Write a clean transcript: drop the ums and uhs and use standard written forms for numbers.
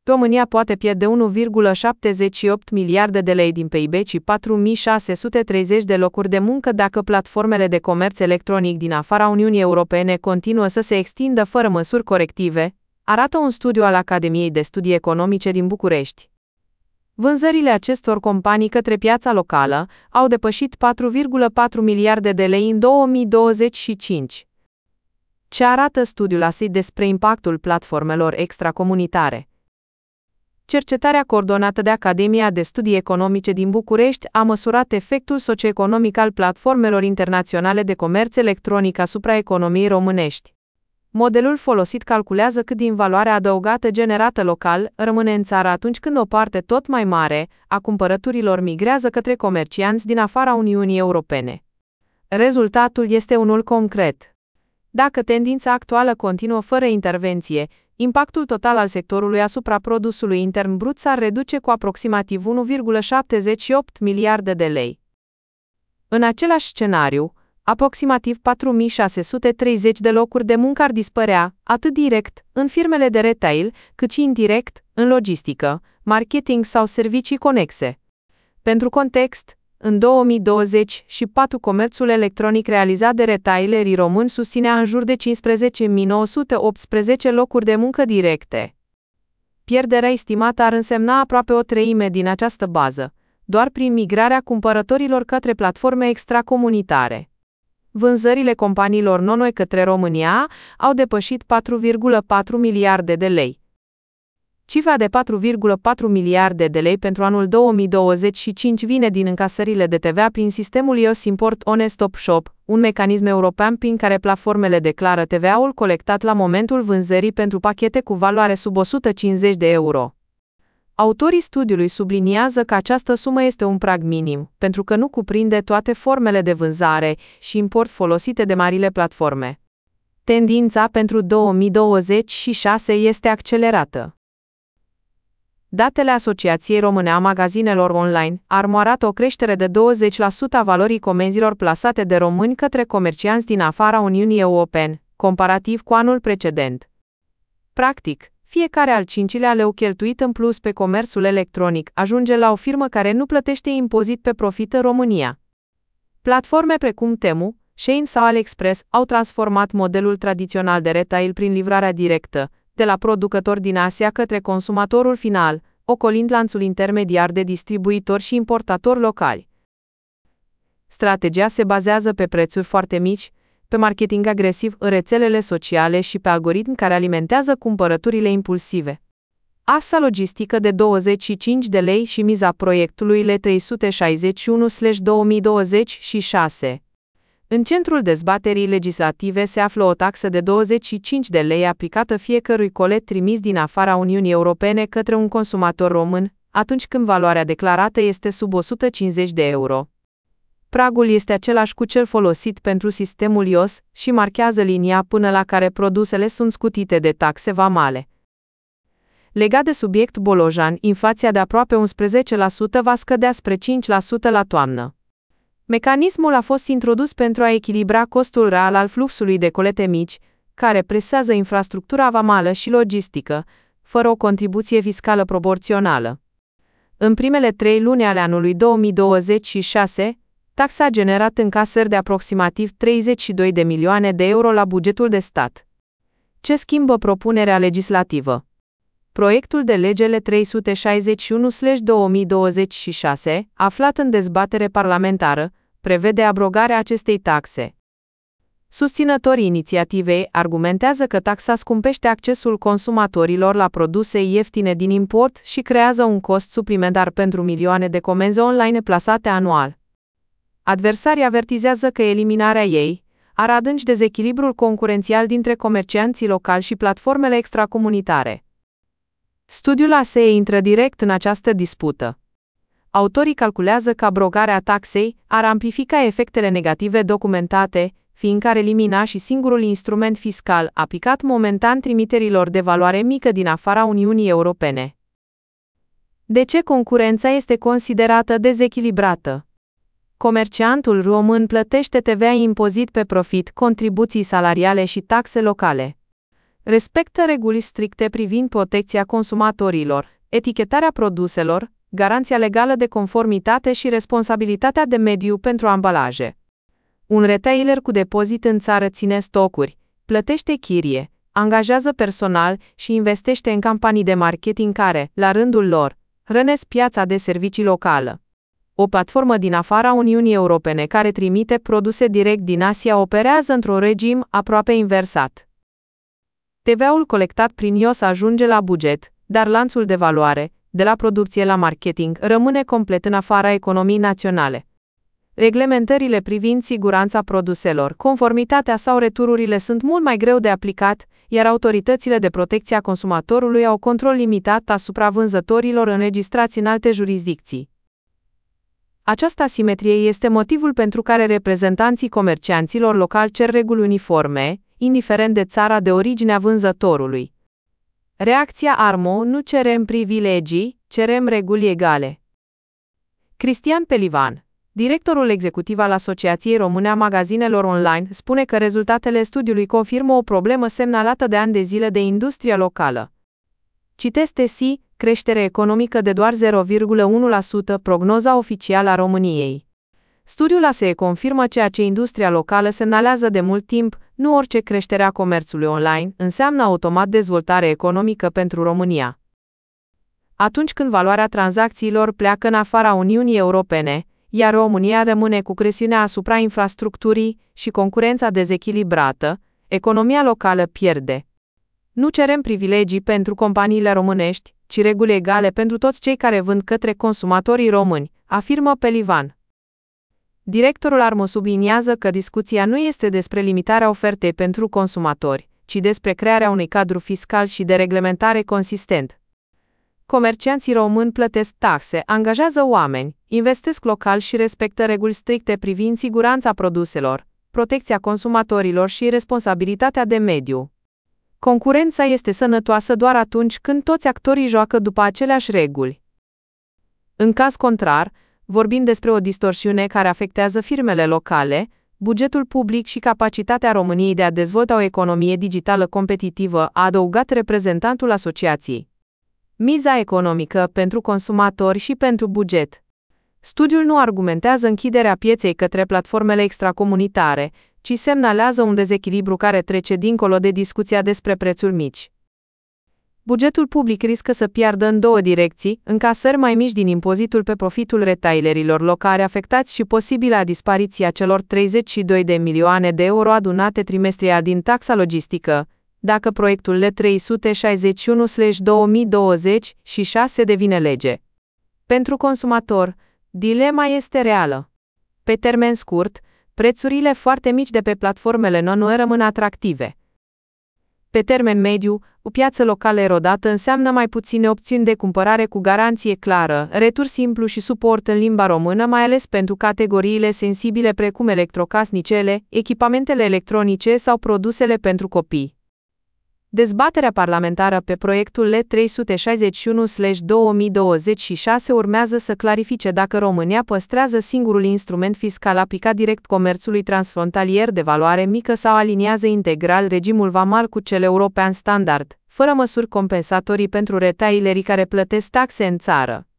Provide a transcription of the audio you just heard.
România poate pierde 1,78 miliarde de lei din PIB și 4.630 de locuri de muncă dacă platformele de comerț electronic din afara Uniunii Europene continuă să se extindă fără măsuri corective, arată un studiu al Academiei de Studii Economice din București. Vânzările acestor companii către piața locală au depășit 4,4 miliarde de lei în 2025. Ce arată studiul ASI despre impactul platformelor extracomunitare? Cercetarea coordonată de Academia de Studii Economice din București a măsurat efectul socioeconomic al platformelor internaționale de comerț electronic asupra economiei românești. Modelul folosit calculează cât din valoarea adăugată generată local rămâne în țară atunci când o parte tot mai mare a cumpărăturilor migrează către comercianți din afara Uniunii Europene. Rezultatul este unul concret. Dacă tendința actuală continuă fără intervenție, impactul total al sectorului asupra produsului intern brut s-ar reduce cu aproximativ 1,78 miliarde de lei. În același scenariu, aproximativ 4.630 de locuri de muncă ar dispărea, atât direct, în firmele de retail, cât și indirect, în logistică, marketing sau servicii conexe. Pentru context, în 2024 comerțul electronic realizat de retailerii români susținea în jur de 15.918 locuri de muncă directe. Pierderea estimată ar însemna aproape o treime din această bază, doar prin migrarea cumpărătorilor către platforme extracomunitare. Vânzările companiilor non-UE către România au depășit 4,4 miliarde de lei. Cifra de 4,4 miliarde de lei pentru anul 2025 vine din încasările de TVA prin sistemul IOS Import On Stop Shop, un mecanism european prin care platformele declară TVA-ul colectat la momentul vânzării pentru pachete cu valoare sub 150 de euro. Autorii studiului subliniază că această sumă este un prag minim, pentru că nu cuprinde toate formele de vânzare și import folosite de marile platforme. Tendința pentru 2026 este accelerată. Datele Asociației Române a Magazinelor Online arată o creștere de 20% a valorii comenzilor plasate de români către comercianți din afara Uniunii Europene, comparativ cu anul precedent. Practic, fiecare al cincilea leu cheltuit în plus pe comerțul electronic ajunge la o firmă care nu plătește impozit pe profit în România. Platforme precum Temu, Shein sau AliExpress au transformat modelul tradițional de retail prin livrarea directă, de la producători din Asia către consumatorul final, ocolind lanțul intermediar de distribuitori și importatori locali. Strategia se bazează pe prețuri foarte mici, pe marketing agresiv în rețelele sociale și pe algoritmi care alimentează cumpărăturile impulsive. Asa logistică de 25 de lei și miza proiectului L361/2026. În centrul dezbaterii legislative se află o taxă de 25 de lei aplicată fiecărui colet trimis din afara Uniunii Europene către un consumator român, atunci când valoarea declarată este sub 150 de euro. Pragul este același cu cel folosit pentru sistemul IOS și marchează linia până la care produsele sunt scutite de taxe vamale. Legat de subiect Bolojan, inflația de aproape 11% va scădea spre 5% la toamnă. Mecanismul a fost introdus pentru a echilibra costul real al fluxului de colete mici, care presează infrastructura vamală și logistică, fără o contribuție fiscală proporțională. În primele 3 luni ale anului 2026, taxa a generat încasări de aproximativ 32 de milioane de euro la bugetul de stat. Ce schimbă propunerea legislativă? Proiectul de lege L361/2026, aflat în dezbatere parlamentară, prevede abrogarea acestei taxe. Susținătorii inițiativei argumentează că taxa scumpește accesul consumatorilor la produse ieftine din import și creează un cost suplimentar pentru milioane de comenzi online plasate anual. Adversarii avertizează că eliminarea ei ar adânci dezechilibrul concurențial dintre comercianții locali și platformele extracomunitare. Studiul ASE intră direct în această dispută. Autorii calculează că abrogarea taxei ar amplifica efectele negative documentate, fiindcă ar elimina și singurul instrument fiscal aplicat momentan trimiterilor de valoare mică din afara Uniunii Europene. De ce concurența este considerată dezechilibrată? Comerciantul român plătește TVA, impozit pe profit, contribuții salariale și taxe locale. Respectă reguli stricte privind protecția consumatorilor, etichetarea produselor, garanția legală de conformitate și responsabilitatea de mediu pentru ambalaje. Un retailer cu depozit în țară ține stocuri, plătește chirie, angajează personal și investește în campanii de marketing care, la rândul lor, hrănesc piața de servicii locală. O platformă din afara Uniunii Europene care trimite produse direct din Asia operează într-un regim aproape inversat. TVA-ul colectat prin IOS ajunge la buget, dar lanțul de valoare, de la producție la marketing, rămâne complet în afara economiei naționale. Reglementările privind siguranța produselor, conformitatea sau retururile sunt mult mai greu de aplicat, iar autoritățile de protecție a consumatorului au control limitat asupra vânzătorilor înregistrați în alte jurisdicții. Această asimetrie este motivul pentru care reprezentanții comercianților locali cer reguli uniforme, indiferent de țara de origine a vânzătorului. Reacția ARMO: nu cerem privilegii, cerem reguli egale. Cristian Pelivan, directorul executiv al Asociației Române a Magazinelor Online, spune că rezultatele studiului confirmă o problemă semnalată de ani de zile de industria locală. Citez TSI, creștere economică de doar 0,1%, prognoza oficială a României. Studiul ASE confirmă ceea ce industria locală semnalează de mult timp: nu orice creștere a comerțului online înseamnă automat dezvoltare economică pentru România. Atunci când valoarea tranzacțiilor pleacă în afara Uniunii Europene, iar România rămâne cu presiunea asupra infrastructurii și concurența dezechilibrată, economia locală pierde. Nu cerem privilegii pentru companiile românești, ci reguli egale pentru toți cei care vând către consumatorii români, afirmă Pelivan. Directorul ARMO subliniază că discuția nu este despre limitarea ofertei pentru consumatori, ci despre crearea unui cadru fiscal și de reglementare consistent. Comercianții români plătesc taxe, angajează oameni, investesc local și respectă reguli stricte privind siguranța produselor, protecția consumatorilor și responsabilitatea de mediu. Concurența este sănătoasă doar atunci când toți actorii joacă după aceleași reguli. În caz contrar, vorbim despre o distorsiune care afectează firmele locale, bugetul public și capacitatea României de a dezvolta o economie digitală competitivă, a adăugat reprezentantul asociației. Miza economică pentru consumatori și pentru buget. Studiul nu argumentează închiderea pieței către platformele extracomunitare, ci semnalează un dezechilibru care trece dincolo de discuția despre prețuri mici. Bugetul public riscă să piardă în două direcții: încasări mai mici din impozitul pe profitul retailerilor locali afectați și posibila dispariția celor 32 de milioane de euro adunate trimestrial din taxa logistică, dacă proiectul L361/2026 devine lege. Pentru consumator, dilema este reală. Pe termen scurt, prețurile foarte mici de pe platformele non-UE rămân atractive. Pe termen mediu, o piață locală erodată înseamnă mai puține opțiuni de cumpărare cu garanție clară, retur simplu și suport în limba română, mai ales pentru categoriile sensibile precum electrocasnicele, echipamentele electronice sau produsele pentru copii. Dezbaterea parlamentară pe proiectul L361/2026 urmează să clarifice dacă România păstrează singurul instrument fiscal aplicat direct comerțului transfrontalier de valoare mică sau aliniază integral regimul vamal cu cel european standard, fără măsuri compensatorii pentru retailerii care plătesc taxe în țară.